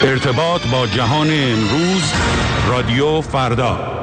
ارتباط با جهان امروز، رادیو فردا.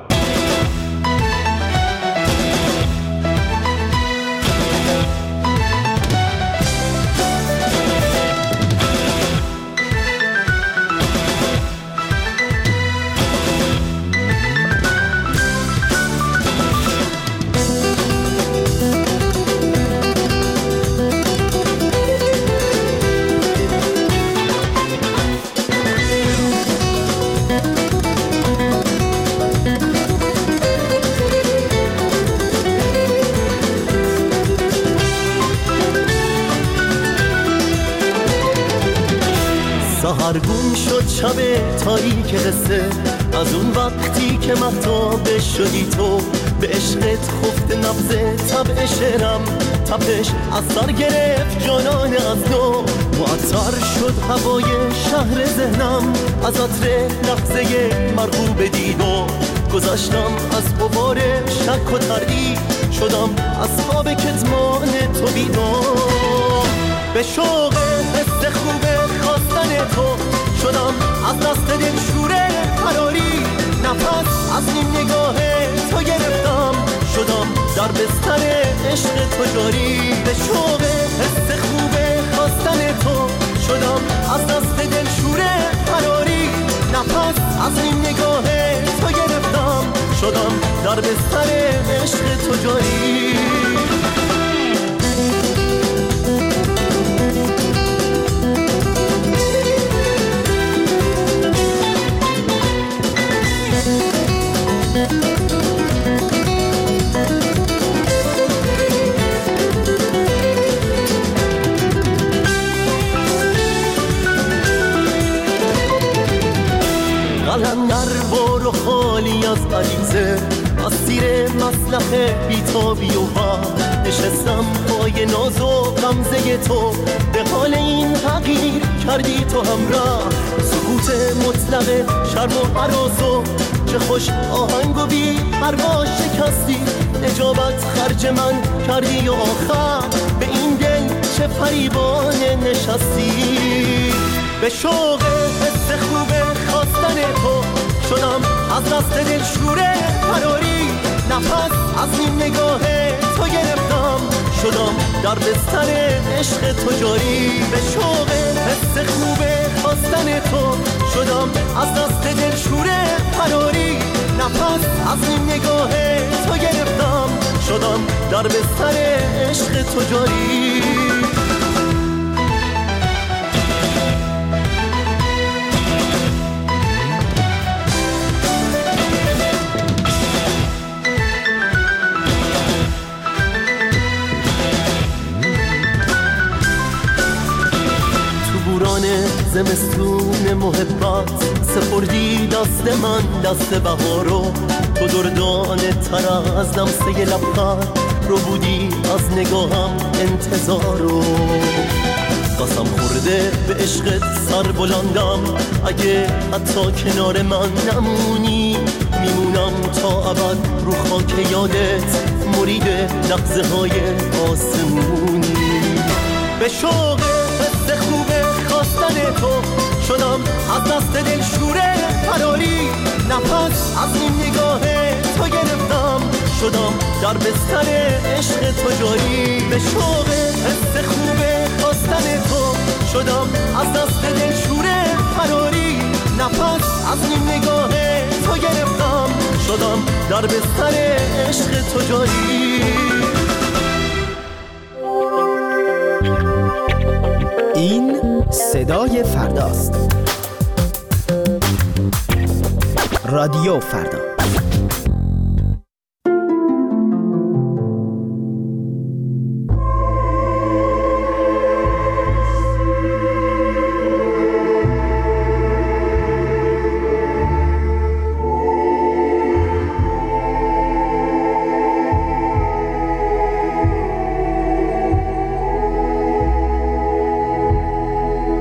سحرگون شد شب تاریک قصه، از اون وقتی که مهتاب شدی تو، به عشقت خفت نبض طبع شعرم، تپش از سر گرفت جانان از نو، معطر شد هوای شهر ذهنم، از عطر لحظه مرغوب دیدو، گذشتم از غبار شک و تردید، شدم از خواب کتمان تو بیدار، به شوق حس خوب خواستن تو شدم، از دست دل شوره فراری، نفس از نیم نگاه تو گرفتم، شدم در بستر عشق تو جاری، به شوق حس خوب خواستن تو شدم، از دست دل شوره فراری، نفس از نیم نگاه تو گرفتم، شدم در بستر عشق تو جاری. قلندر بار و خالی از غریزه، از سیر مسلخ بیتابی و ها، نشستم پای ناز و غمزه تو، به حال این تغییر کردی تو همراه، سکوت مطلق شرم و عرازو، چه خوش آهنگ و بی پروا شکستی، اجابت خرج من کردی و آخر به این دل چه فریبانه نشستی، به شوق حس خوب خواستن تو شدم، از دست دل شوره فراری، نفس از نیم نگاه تو گرفتم، شدم در بستر عشق تو جاری، به شوق حس خوب خواستن تو شدم، از دست دل شوره فراری، نفس از نیم نگاه تو گرفتم، شدم در بستر عشق تو جاری. زمستون محبت سپردی دست من دست بهارو، تو دردانه تر از نمسه لبخند رو بودی، از نگاهم انتظارو، قسم خورده به عشقت سر بلندم، اگه حتی کنار من نمونی، میمونم تا ابد رو خاک یادت، مرید لحظه های آسمونی، به شوق حس خوبه خواستن تو شدم، از دست دل شوره فراری، نفس از این نگاه تو گرفتم، شدم در بستر عشق تو جاری، به شوق حس خوبه خواستن تو شدم، از دست دل شوره فراری، نفس از این نگاه تو گرفتم، شدم در بستر عشق تو جاری. این صدای فرداست. رادیو فردا.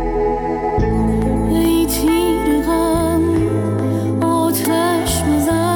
ای تیر غم آتش بزن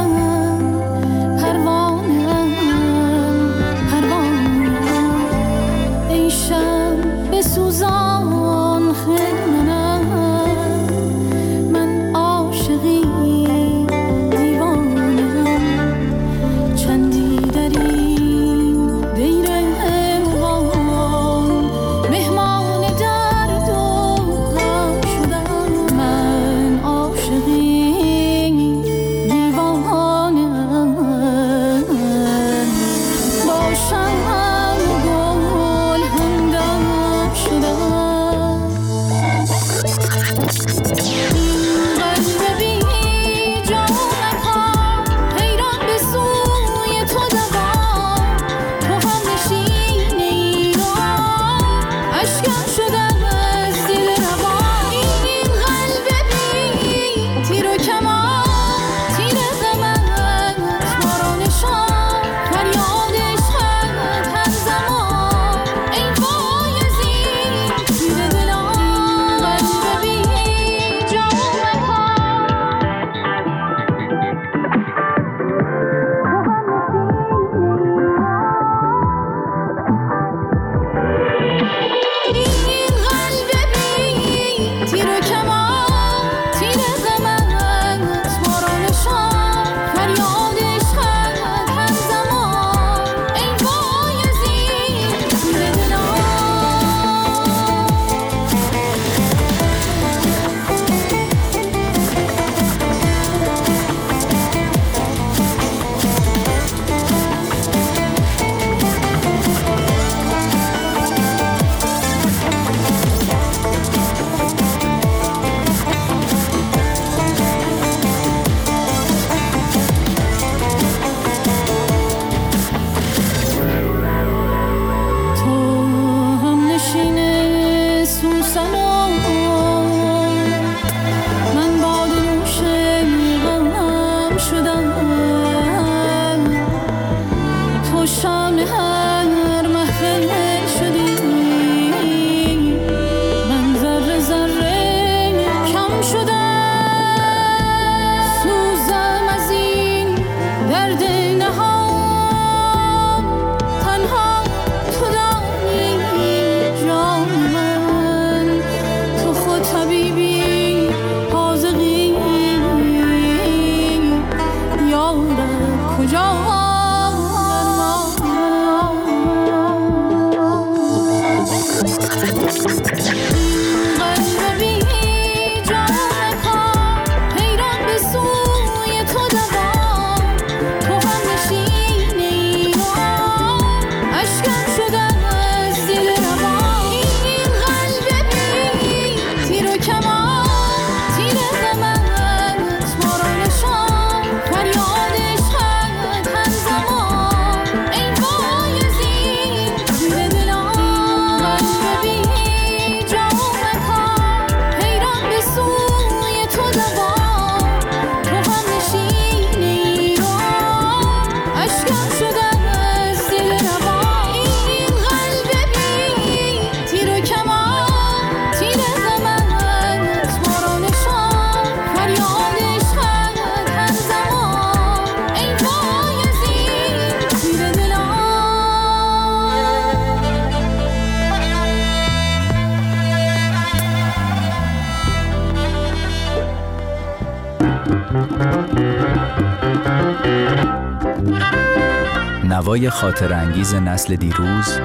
نوای خاطر انگیز نسل دیروز،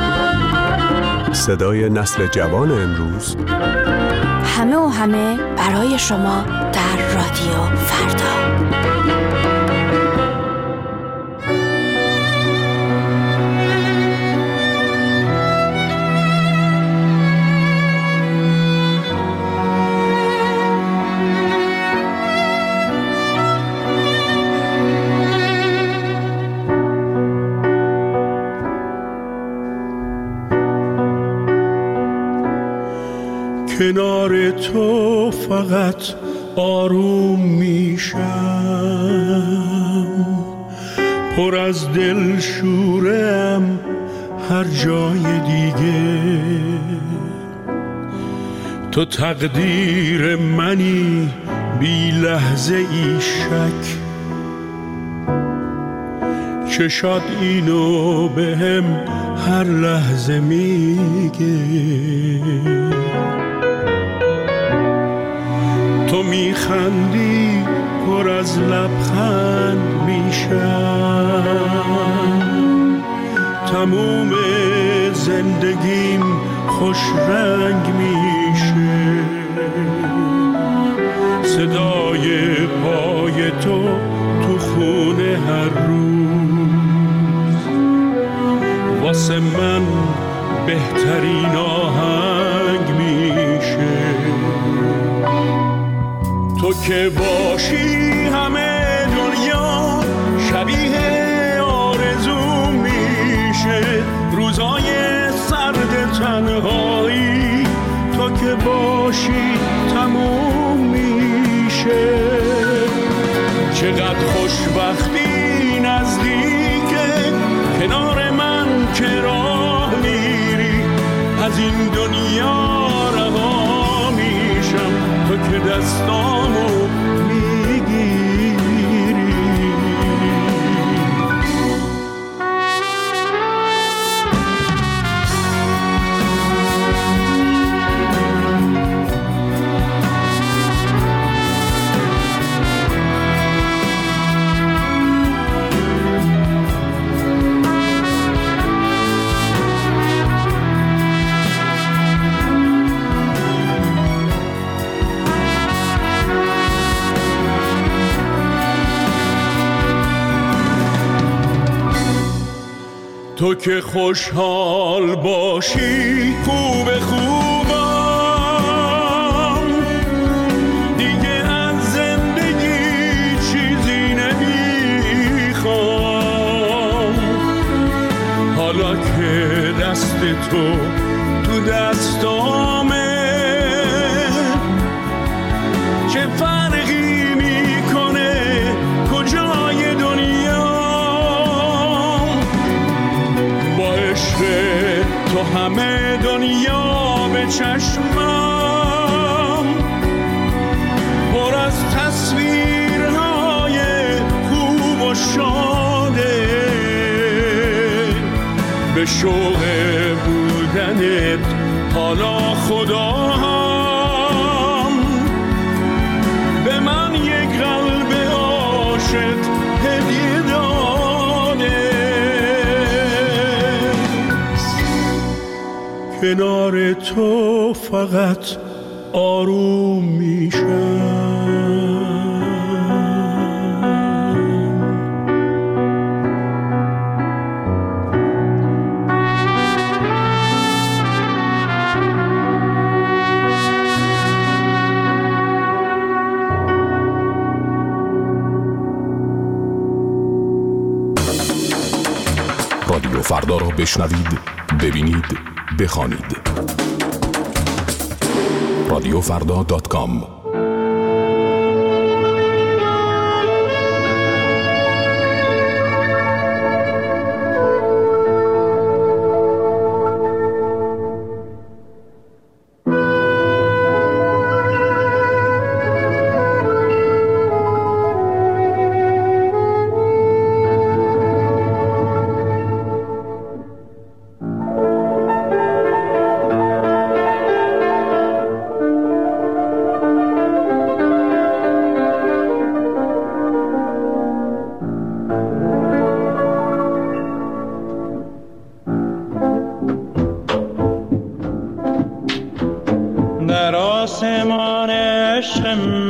صدای نسل جوان امروز، همه و همه برای شما در رادیو فردا. کنار تو فقط آروم میشم، پر از دل شورم هر جای دیگه. تو تقدیر منی بی لحظه ای شک، چشات اینو بهم هر لحظه میگه. تو میخندی پر از لبخند میشم، تموم زندگیم خوش رنگ میشه. صدای پای تو تو خونه هر روز واسه من بهترین آهنگ میشه. تو که باشی همه دنیا شبیه آرزو میشه. روزای سرد تنهایی تو که باشی تموم میشه. چقدر خوشبختی نزدیکه کنار من که راه میری. از این دنیا رها میشم تو که دستامو میگیری. تو که خوشحال باشی خوب خوبم، دیگه از زندگی چیزی نمیخوام. حالا که دست تو تو دستامه چه فرقی میکنه کجای دنیا. تو همه دنیا به چشمم پر از تصویرهای خوب و شاده. به شوق بودنت حالا خدا هم به من یک قلب عاشق هدیه داده. کنار تو فقط آروم میشم. رادیو فردا را بشنوید، ببینید، بخوانید. radiofrda.com. در آسمان عشق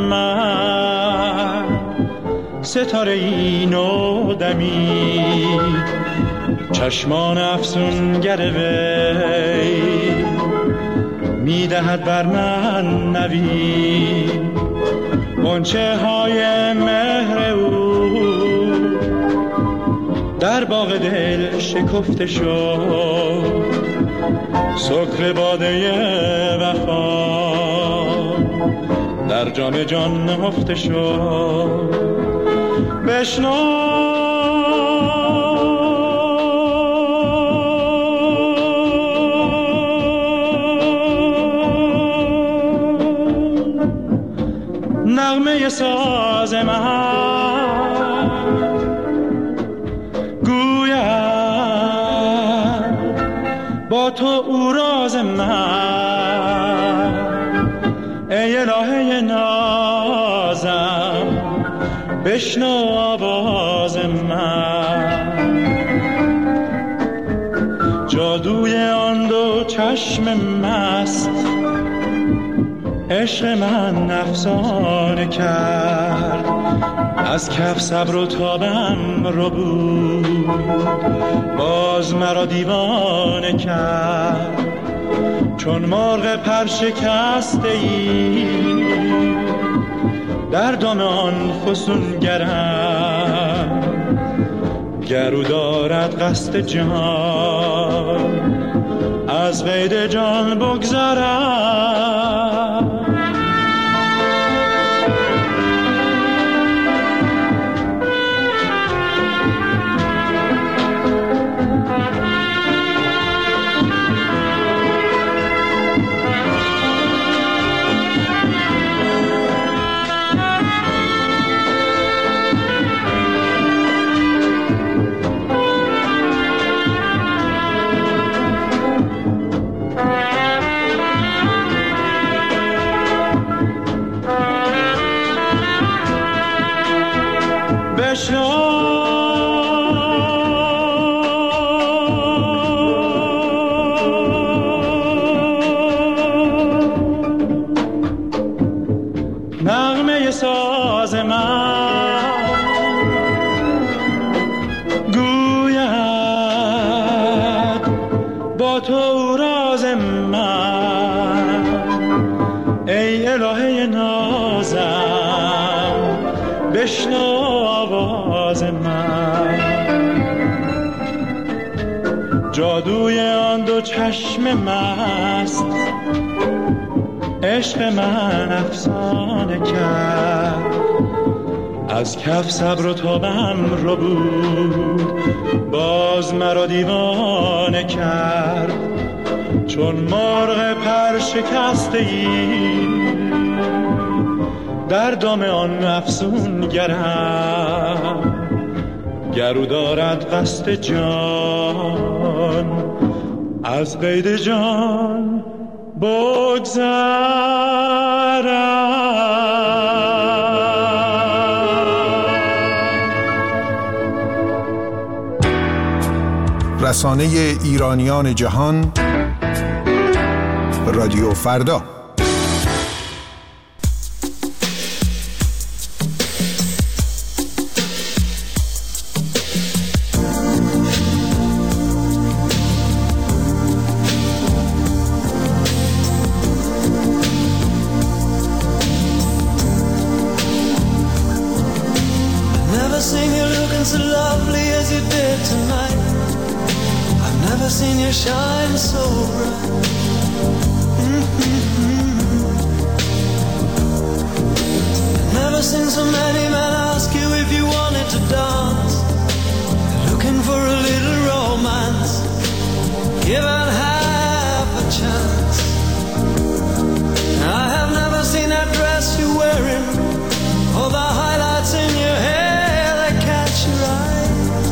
من ستاره ای نو دمید، چشمان افسونگر وی میدهد بر من نوید. غنچه های مهر او در باغ دل شکفته شد، سکر باده وفا در جام جان نهفته شد. بشنو نغمه ساز من، گوید با تو او راز من. ای الهه نازم بشنو آواز من. جادوی آن دو چشم مست عشق من افسانه کرد، از کف صبر و تابم رو بود، باز مرا دیوانه کرد. چون مرغ پر شکسته ای در دام آن فسونگرم، گرو دارد قصد جان از قید جان بگذرم. نغمه ساز من، گوید با تو راز من. ای الهه نازم بشنو آواز من. جادوی آن دو چشم مست عشق من افسانه کرد، از کف صبر و تابم رو بود، باز مرا دیوانه کرد. چون مرغ پر شکسته ای در دام آن افسونگرم، گرو دارد قصد جان از قید جان رسانه ایرانیان جهان، رادیو فردا. Never seen you looking so lovely as you did tonight. never seen you shine so bright. Never seen so many men ask you if you wanted to dance. Looking for a little romance, given half a chance. I have never seen that dress you're wearing, or the highlights in your hair that catch your eye.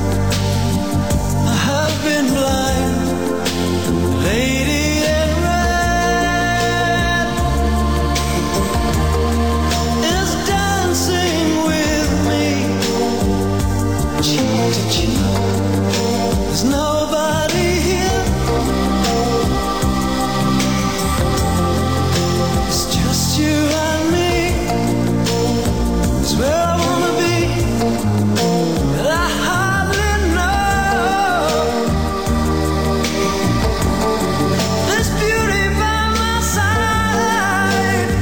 I have been blind, lady in red is dancing with me, cheek to cheek. There's nobody here, it's just you and me. It's where I wanna be, but I hardly know this beauty by my side.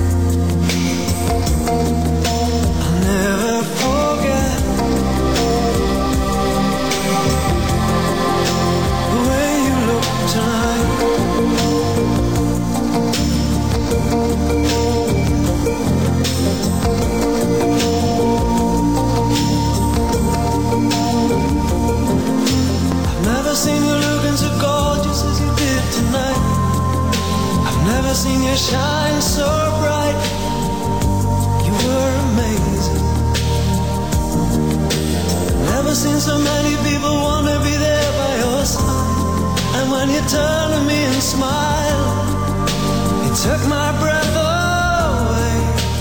I'll never forget the way you look tonight. I've never seen you looking so gorgeous as you did tonight. I've never seen you shine so bright. You were amazing. Never seen so many people want to be there by your side. And when you turned to me and smiled, it took my breath away.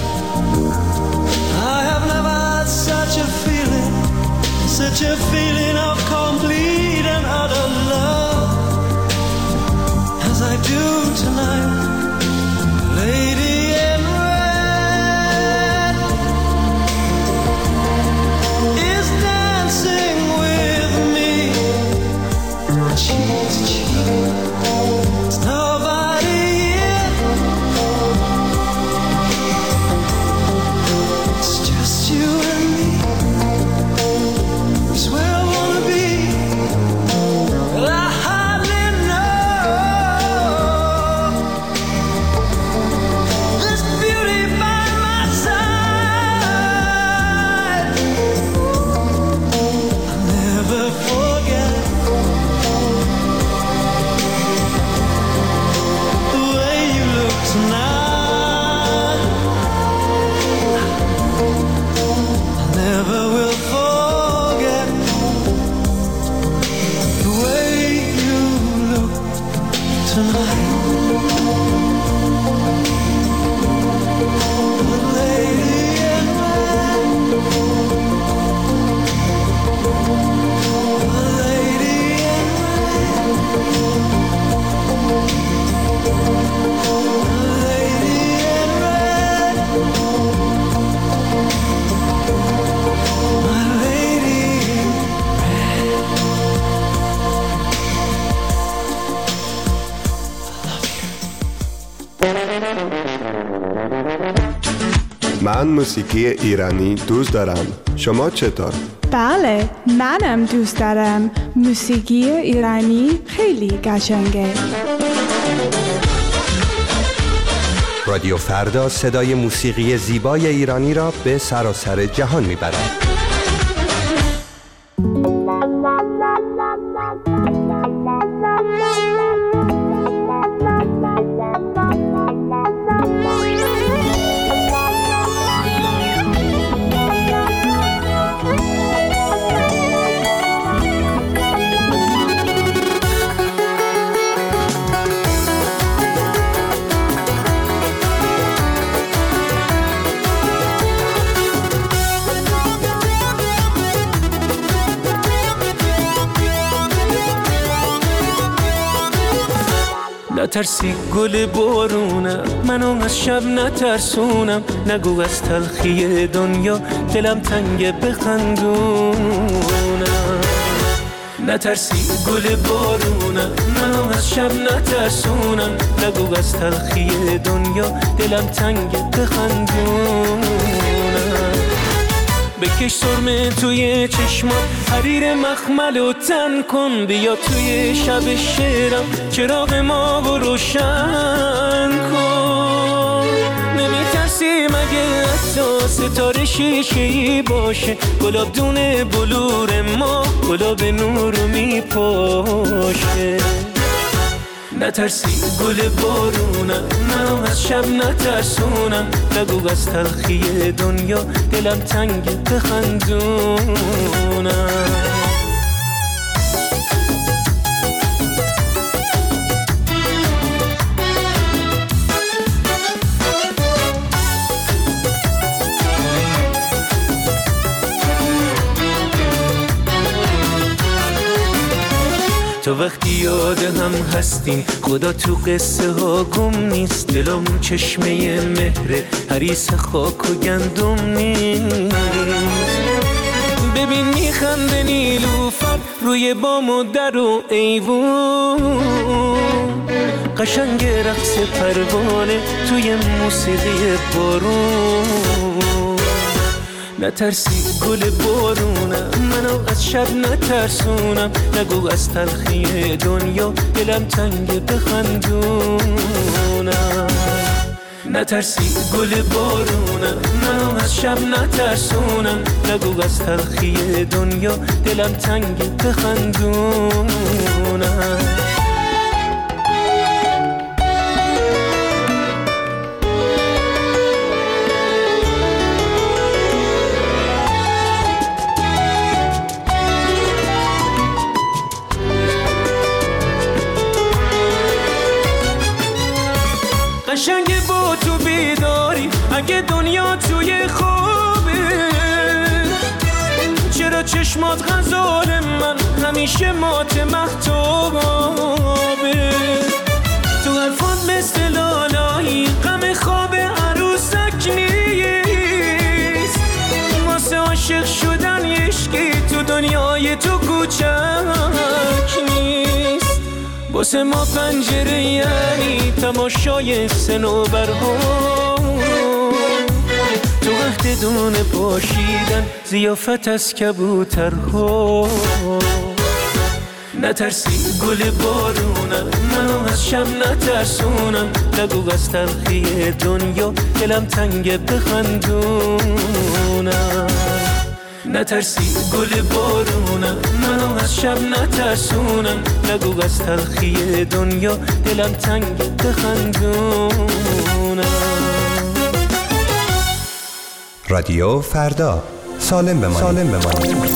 I have never had such a feeling, such a feeling of complete and utter love as I do tonight. Lady in red is dancing with me, cheek to cheek. There's nobody here, it's just you and me. It's where I wanna be, but I hardly know this beauty by my side. I'll never forget the way you look tonight. I never will forget the way you look tonight. The lady in red, the lady in red, the lady in red, my lady in من موسیقی ایرانی دوست دارم. شما چطور؟ بله، منم دوست دارم. موسیقی ایرانی خیلی قشنگه. رادیو فردا صدای موسیقی زیبای ایرانی را به سراسر جهان میبرد. نترسی گل بارونه، منو از شب نترسونم. نگو از تلخی دنیا دلم تنگ بخندونم. نترسی گل بارونه، منو از شب نترسونم. نگو از تلخی دنیا دلم تنگ بخندونم. بکش سرمه توی چشمات، حریر مخملو تن کن، بیا توی شب شعرم چراغ ما رو روشن کن. نمیترسی مگه حتی ستاره شیشه‌ای باشه، گلاب دونه بلور ما گلاب نور رو میپاشه. نترسی گل بارونم، منو از شب نترسونم، نگو از تلخی دنیا دلم تنگ بخندونم. تو وقتی یاد هم هستیم خدا تو قصه ها گم نیست، دلم چشمه مهره حریص خاک و گندم نیست. ببین میخنده نیلوفر روی بام و در و ایوون، قشنگ رقص پروانه توی موسیقی بارون. نترسی گل بارونم، منو از شب نترسونم، نگو از تلخی دنیا دلم تنگ بخندونم. نترسی گل بارونم، منو از شب نترسونم، نگو از تلخی دنیا دلم تنگ بخندونم. قشنگ با تو بیداری اگه دنیا توی خوابه، چرا چشمات غزال من همیشه مات مهتابه. تو حرفات مثل لالایی غم خواب عروسک نیست، واسه عاشق شدن عشقی تو دنیای تو کوچک نیست. واسه ما پنجره یعنی تماشای صنوبرها، تو وقت دونه پاشیدن ضیافت از کبوترها. نترسی گل بارونم، منو از شب نترسونم، نگو از تلخی دنیا دلم تنگ بخندونم. نترسی گل بارونم، منو از شب نترسونم، نگو از تلخی دنیا دلم تنگ بخندونم. رادیو فردا، سالم بمانید.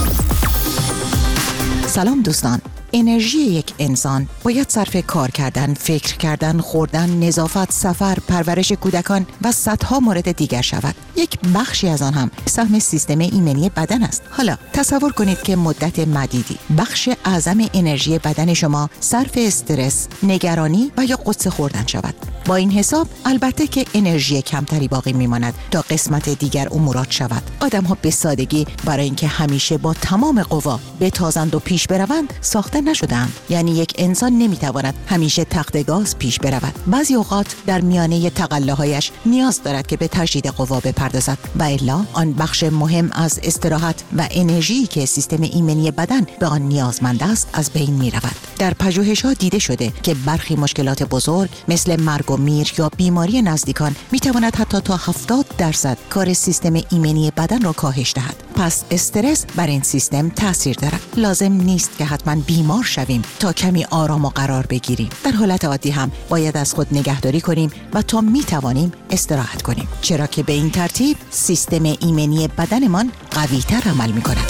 سلام دوستان. انرژی یک انسان باید صرف کار کردن، فکر کردن، خوردن، نظافت، سفر، پرورش کودکان و صدها مورد دیگر شود. یک بخشی از آن هم سهم سیستم ایمنی بدن است. حالا تصور کنید که مدت مدیدی بخش اعظم انرژی بدن شما صرف استرس، نگرانی و یا قدس خوردن شود. با این حساب البته که انرژی کمتری باقی میماند تا قسمت دیگر امورات شود. آدم ها به سادگی برای اینکه همیشه با تمام قوا بتازند و پیش بروند ساخته نشدند. یعنی یک انسان نمیتواند همیشه تخت گاز پیش برود. بعضی اوقات در میانه تقلاهایش نیاز دارد که به تجدید قوا بپردازد و الا آن بخش مهم از استراحت و انرژی که سیستم ایمنی بدن به آن نیازمند است از بین میرود. در پژوهش‌ها دیده شده که برخی مشکلات بزرگ مثل مرگ و میر یا بیماری نزدیکان میتواند حتی تا 70% کار سیستم ایمنی بدن را کاهش دهد. پس استرس بر این سیستم تاثیر دارد. لازم نیست که حتما بیمار شویم تا کمی آرام و قرار بگیریم. در حالت عادی هم باید از خود نگهداری کنیم و تا میتوانیم استراحت کنیم، چرا که به این ترتیب سیستم ایمنی بدنمان قوی‌تر عمل می‌کند.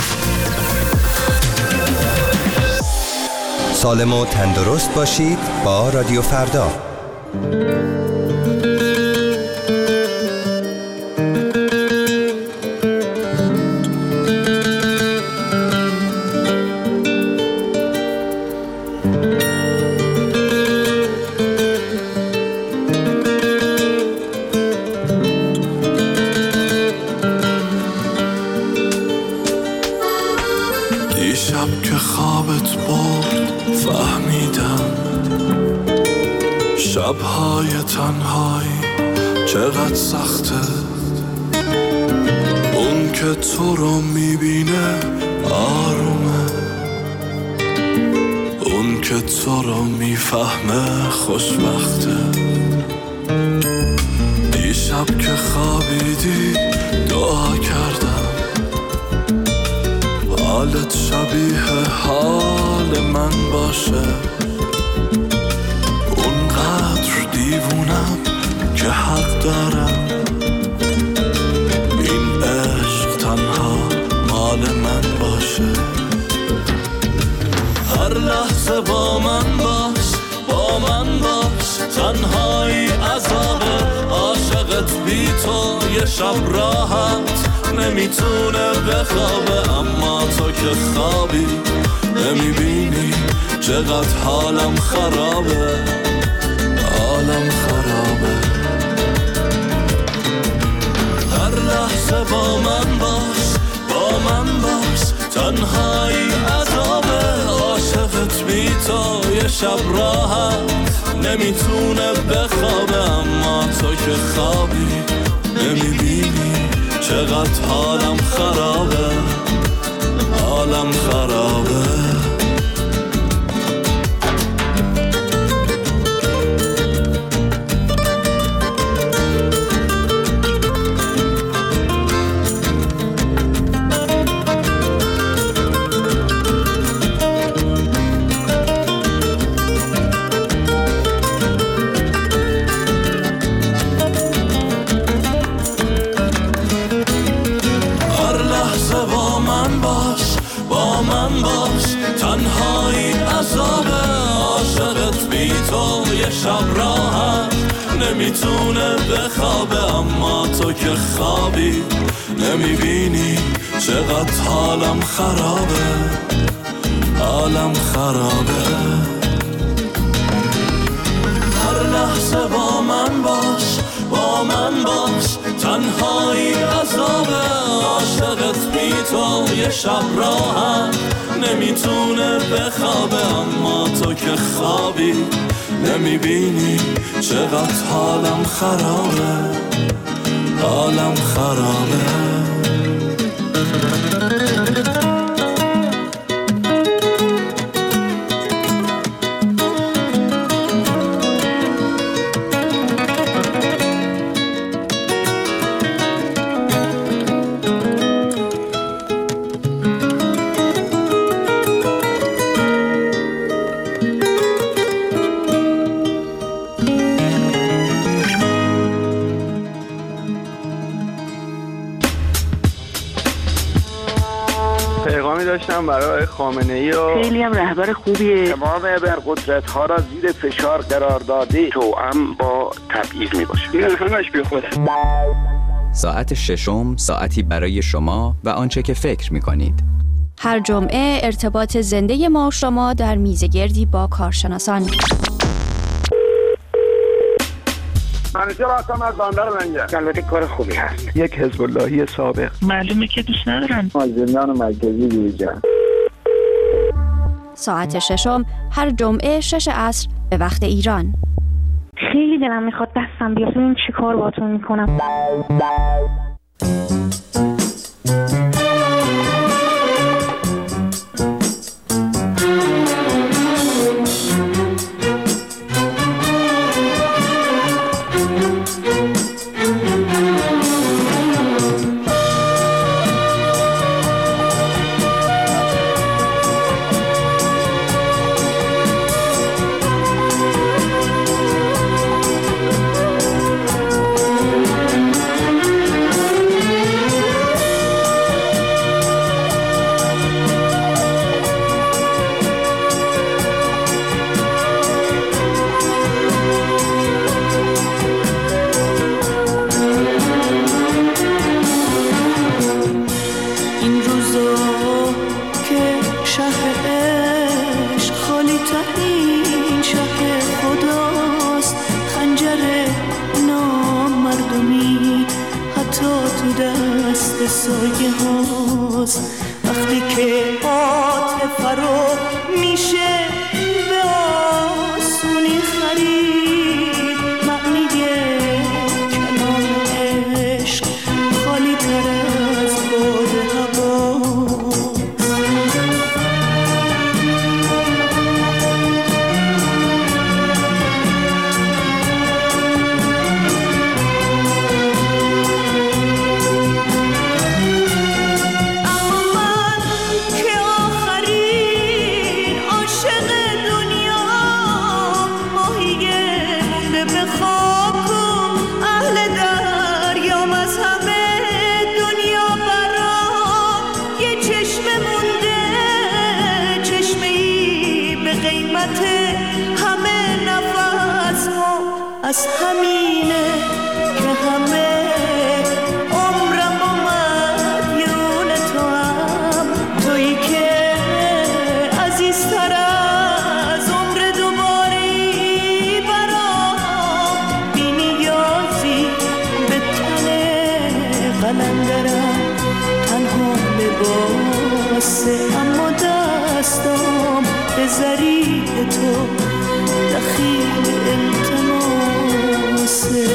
سالم و تندرست باشید با رادیو فردا. دیشب که خوابت برد فهمیدم شب‌های تنهایی چقدر سخته. اون که که تو رو میبینه آرومه، اون که تو رو میفهمه خوشبخته. دیشب که خوابیدی دعا کردم حالت شبیه حال من باشه. اونقدر دیوونم که حق دارم این عشق تنها مال من باشه. هر لحظه با من باش، با من باش، تنهایی عذابه. عاشقت بی تو یه شب راحت نمیتونه بخوابه، اما تو که خوابی نمیبینی چقدر حالم خرابه، حالم خرابه. هر لحظه با من باش، با من باش، تنهایی عذابه. عاشقت بی تو یه شب راحت نمیتونه بخوابه، اما تو که خوابی نمیبینی چقدر حالم خرابه، حالم خرابه. تنهایی عذابه. عاشقت بی تو یه شب راحت نمیتونه بخوابه، اما تو که خوابی نمیبینی چقدر حالم خرابه، حالم خرابه. هر لحظه با من باش، با من باش، تنهایی عذابه. عاشقت بی تو یه شب راحت نمیتونه بخوابه، اما تو که خوابی نمیبینی چقدر حالم خرابه، حالم خرابه. داشتم برای خامنه‌ای و خیلی هم رهبر خوبیه. تمام ابرقدرت‌ها را زیر فشار قرار داده، توأم با تبعیض میباشه. این همش بی خوده. ساعت ششم ساعتی برای شما و آنچه که فکر می‌کنید. هر جمعه ارتباط زنده ما و شما در میزگردی با کارشناسان. منیجر هستم از بندر منگه. البته کار خوبی هست. یک حزب اللهی سابق. معلومه که دوست ندارن. زندان مرکزی بیرجان. ساعت ششم هر جمعه 6 عصر به وقت ایران. خیلی دلم میخواد دستم بیاد ببینم چی کار باهاتون میکنم. سایه هاست وقتی که عاطفه رو میشه به آسونی خرید. معنی کلام عشق خالی تر از پس همینه که همه عمرم و مدیون تو هم، تویی که عزیزتر از عمر دوباری برام، بی نیازی به تن قلندرم، تنها لباسه اما دستام به ضریح تو دخیل التماسه.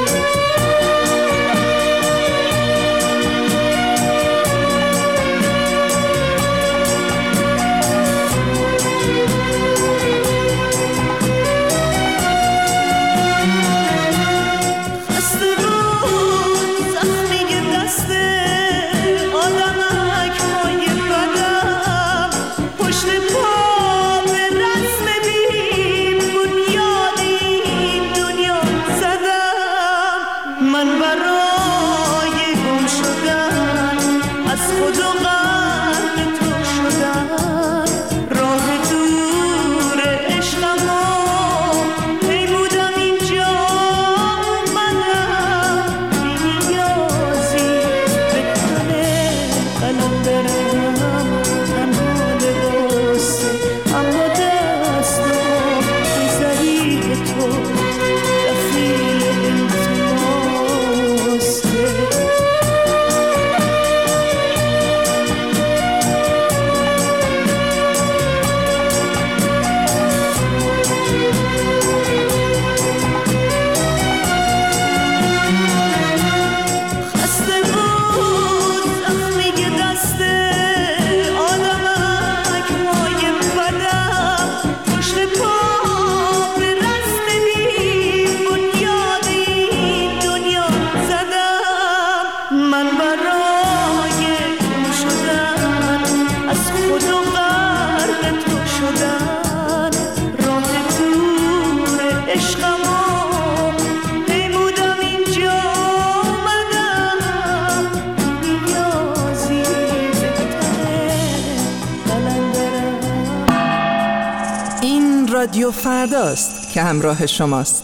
رادیو فرداست که همراه شماست.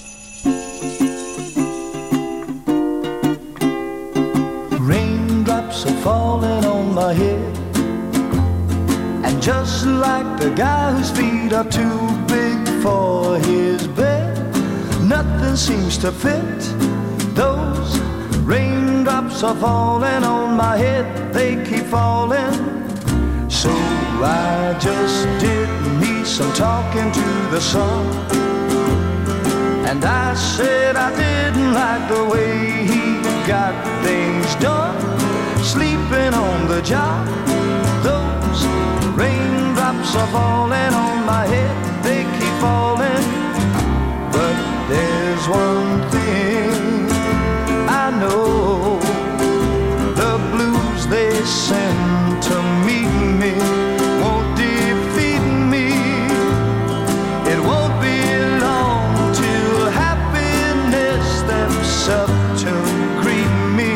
Raindrops are falling on my head, and just like the guy whose feet are too big for his bed, nothing seems to fit. Those raindrops are falling on my head, they keep falling. So I just did me some talking to the sun, and I said I didn't like the way he got things done, sleeping on the job. Those raindrops are falling on my head, they keep falling. But there's one thing I know, the blues they send to meet me won't defeat me. It won't be long till happiness steps up to greet me.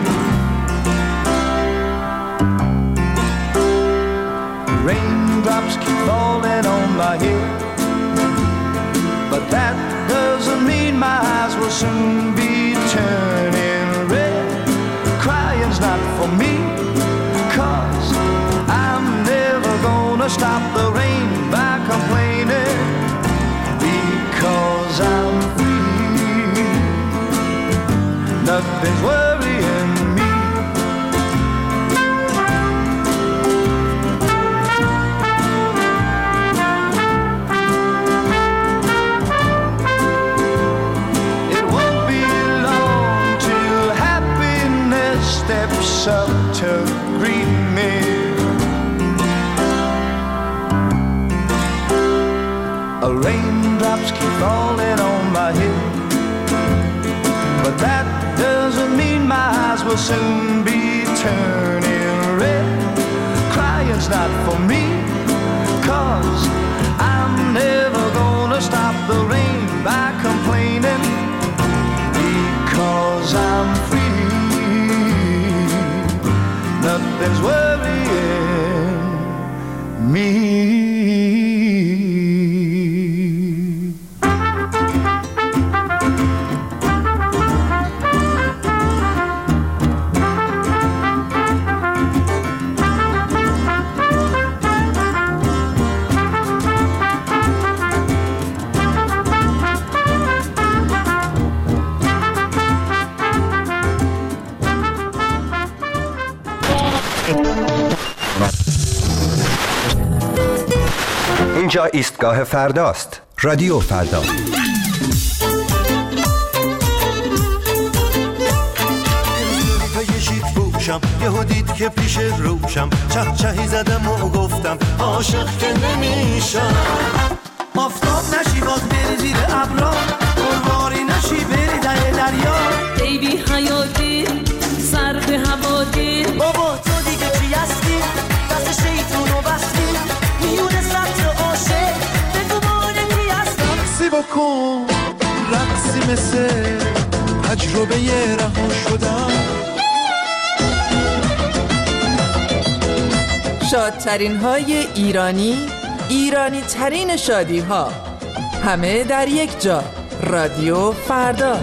Raindrops keep falling on my head, but that doesn't mean my eyes will soon be turning red. Crying's not for me, 'cause I'm never gonna stop the rain by complaining, because I'm free. Nothing's worrying me. It won't be long till happiness steps up to greet me. Raindrops keep falling on my head, but that doesn't mean my eyes will soon be turning red. Crying's not for me, 'cause I'm never gonna stop the rain by complaining, because I'm free. Nothing's worrying me. اینجا ایستگاه فرداست. رادیو فردا. یهو دید که پیش روشم چهچهی زدم و گفتم عاشق که نمیشم. آفتاب نشی باز بری زیر ابرا، قرباری نشی بری در دریا. ای بی حیاتی سر به هواتی، بابا تو دیگه چی هستی؟ دست شیطونو بستی میونه سطر عاشق، بگو مانتی هستم. رقصی بکن رقصی مثل تجربه رها شدن. شادترین های ایرانی، ایرانی ترین شادی ها، همه در یک جا. رادیو فردا.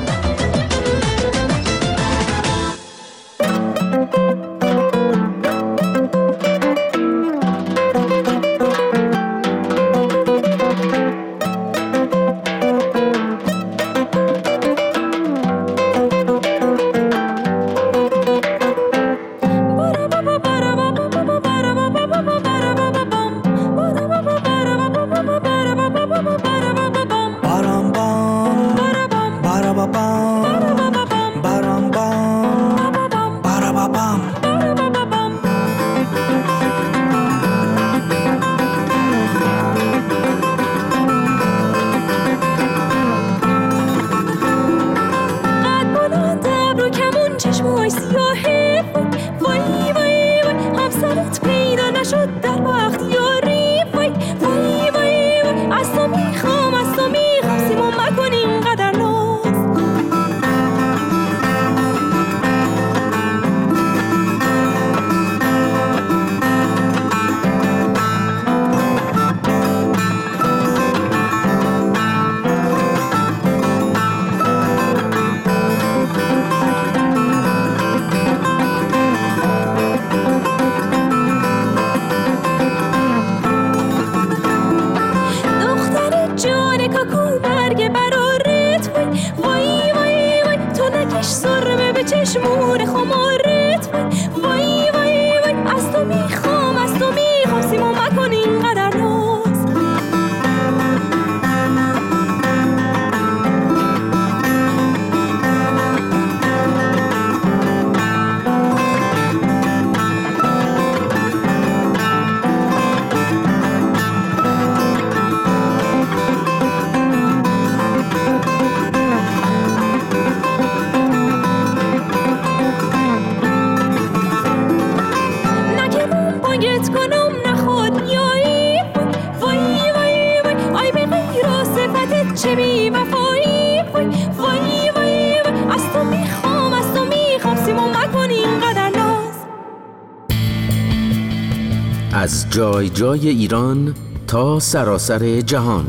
از جای جای ایران تا سراسر جهان.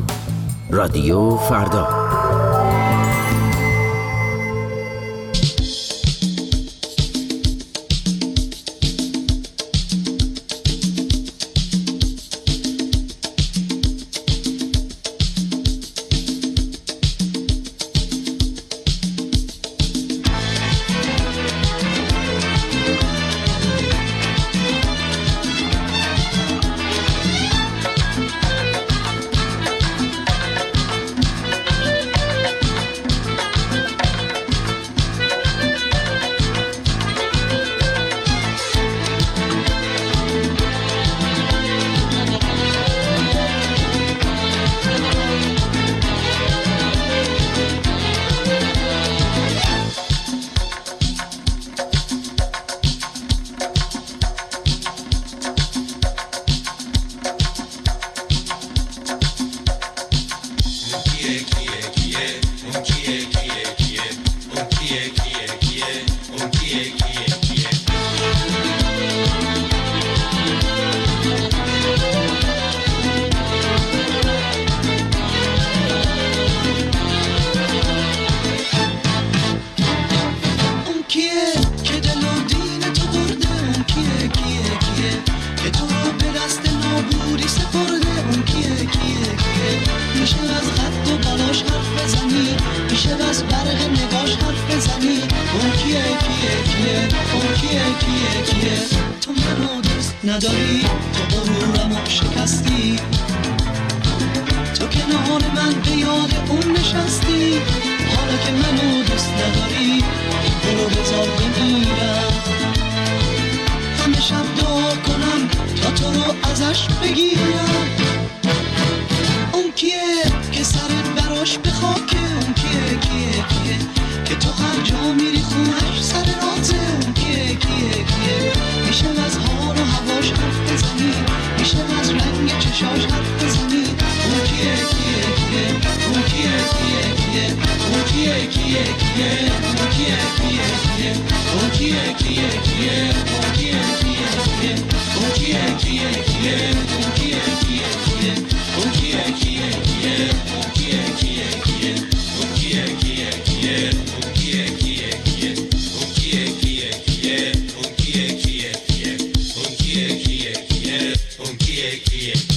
رادیو فردا. نداری تو غرورمو شکستی، کنار من به یاد اون نشستی، حالا که منو دوست نداری برو بذار بمیرم. همه شب دعا کنم تا تو رو ازش بگیرم. اون کیه که سرت براش به خاکه؟ اون کیه کیه کیه که تو هر جا میری خونش سر راته؟ اون کیه کیه کیه میشه از حال و هواش حرف بزنی، میشه از رنگ چشاش حرف بزنی. اون کیه کیه کیه اون کیه کیه کیه اون کیه کیه کیه اون کیه کیه کیه اون کیه کیه کیه اون کیه کیه کیه اون کیه کیه کیه اون کیه کیه کیه اون کیه کیه کیه اون کیه کیه کیه اون کیه کیه کیه اون کیه کیه کیه اون کیه کیه کیه اون کیه کیه کیه اون کیه کیه کیه اون کیه کیه کیه.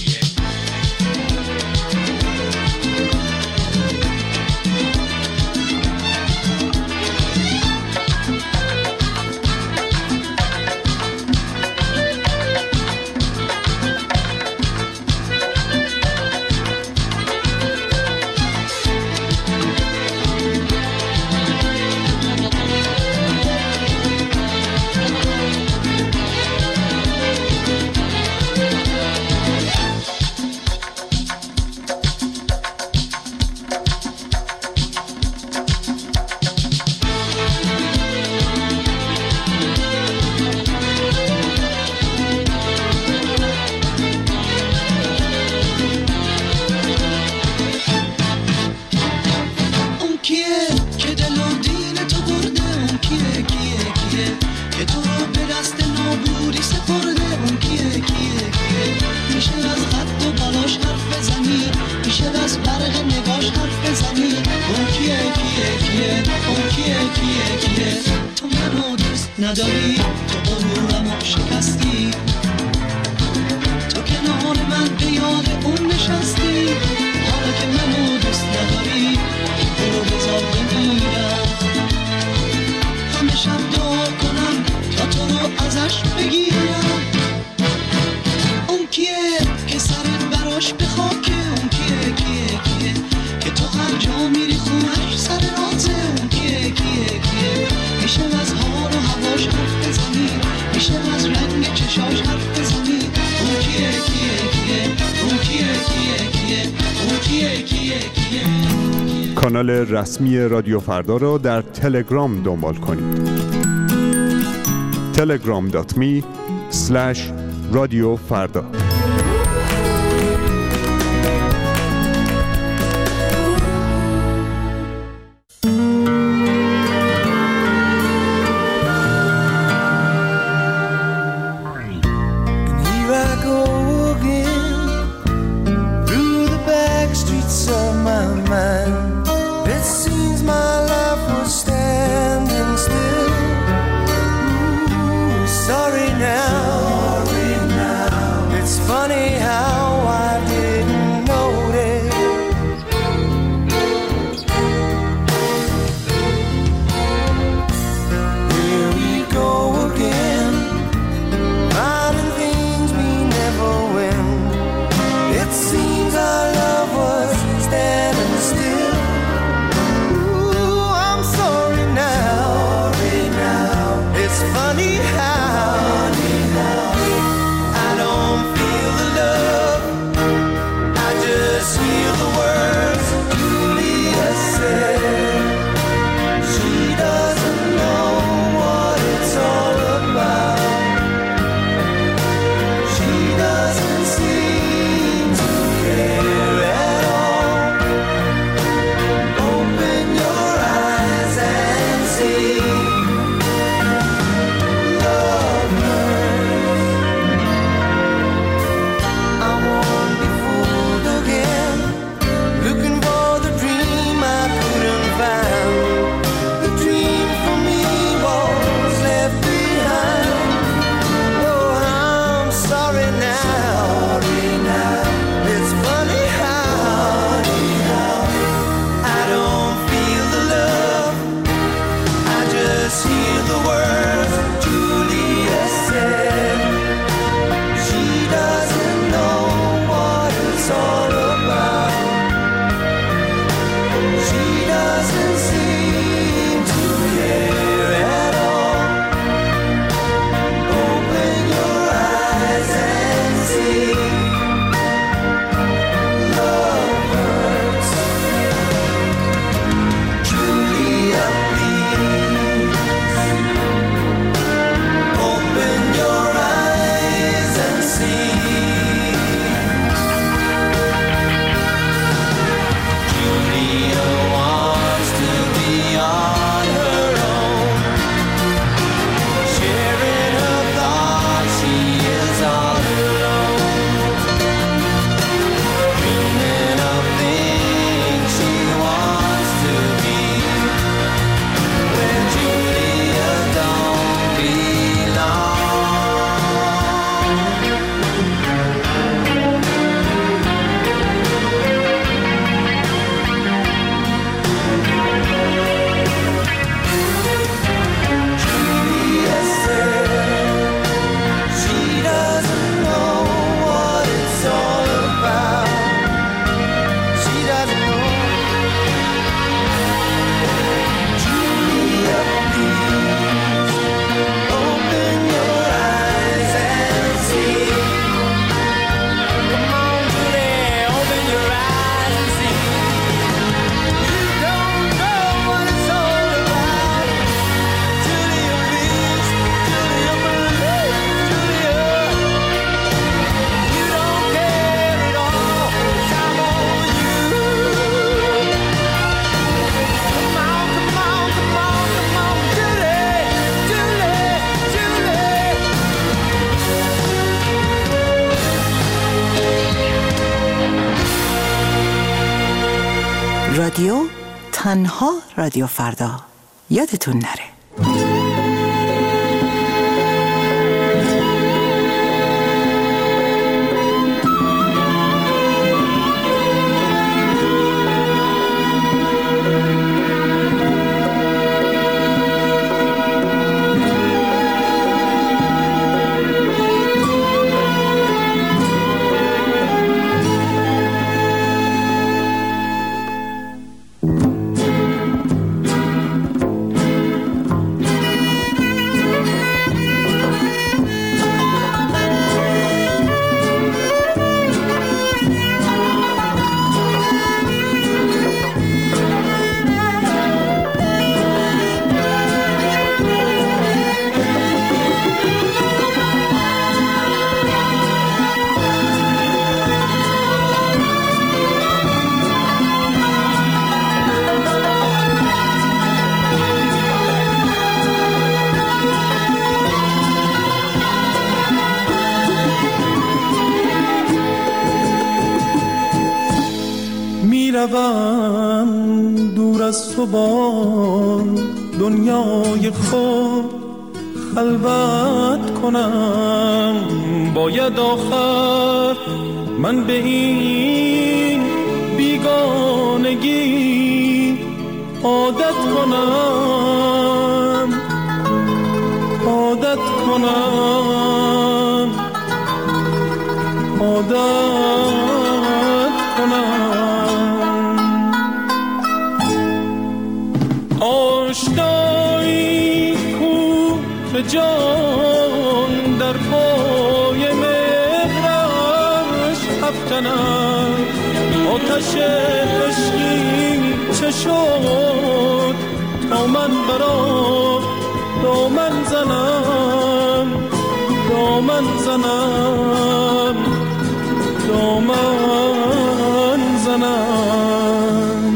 نداری تو غرورمو شکستی، تو کنار من به یاد اون نشستی، حالا که منو دوست نداری برو بذار بمیرم. همه شب دعا کنم تا تو رو ازش بگیرم. اون کیه که سرت براش به خاکه؟ اون کیه کیه کیه که تو هر جا میری خونش سر راته؟ اون کیه کیه کیه میشه از حال و هواش حرف بزنی، میشه از رنگ چشاش حرف بزنی. اون کیه کیه کیه اون کیه کیه کیه اون کیه کیه کیه. کانال رسمی رادیو فردا را در تلگرام دنبال کنید. telegram.me/رادیوفردا. Sorry now, it's رادیو، تنها رادیو فردا. یادتون نره. دور از تو با دنیای خود خلوت کنم، باید آخر من به این بیگانگی عادت کنم، عادت کنم، عادت کنم. آشنایی کو که جان در پای مهرش افکنم، آتش عشقی چه شد تا من برا دامن زنم، دامن زنم، دامن زنم.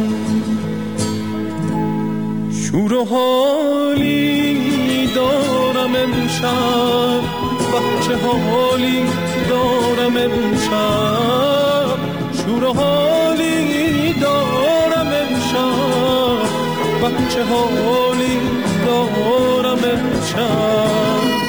شور و حالی دارم امشب، چه حالی دارم امشب، شور و حالی دارم امشب، چه حالی دارم امشب.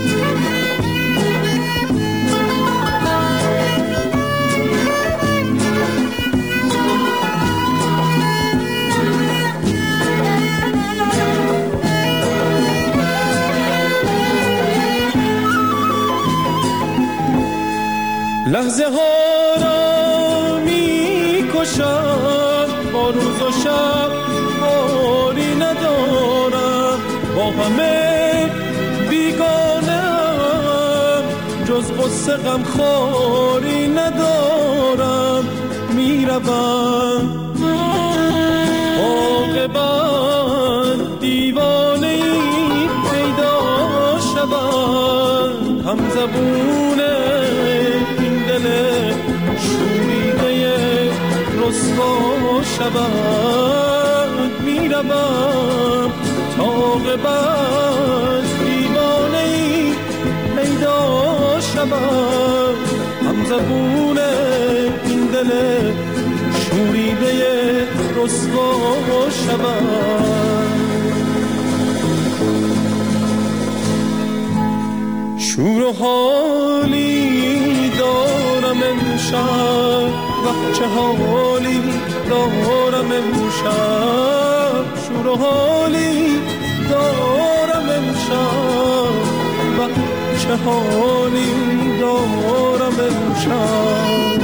لحظه ها را می کشد، با روز و شب کاری ندارم، با همه بیگانم، جز غصه غم خواری ندارم. می روم عاقبت دیوانه ای پیدا شود، هم زبونه شوریده رسوا شود. می روم تا عاقبت دیوانه ای پیدا شود، هم زبون این دل شوریده رسوا شود. شور و حالی دارم امشب، چه حالی دارم امشب، شور و حالی دارم امشب، چه حالی دارم امشب.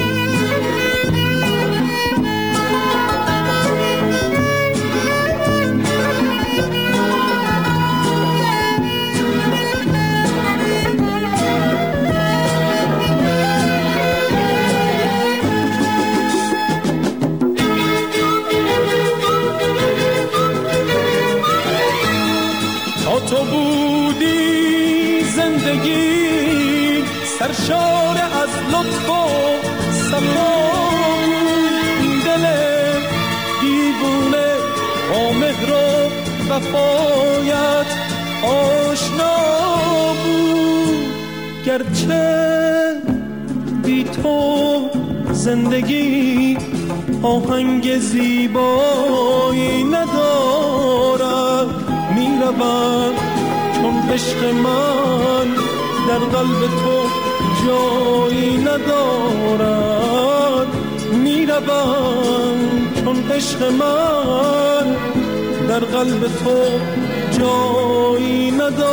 تو بودی زندگی سرشار از لطف و صفا، دل دیوونه با مهر و وفایت آشنا بود. گرچه بی تو زندگی آهنگ زیبایی ندارد، میروم چون عشق من در قلب تو جایی ندارد، میروم چون عشق من در قلب تو جایی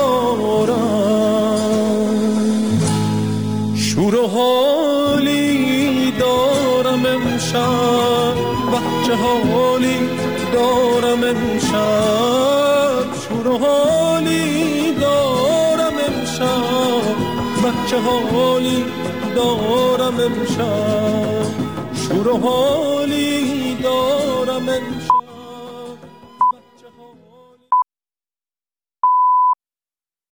ندارد. شور و حالی دارم امشب، بچه حالی دارم امشب، شور و حالی دارم امشب، بچه حالی دارم امشب، شور و حالی دارم امشب.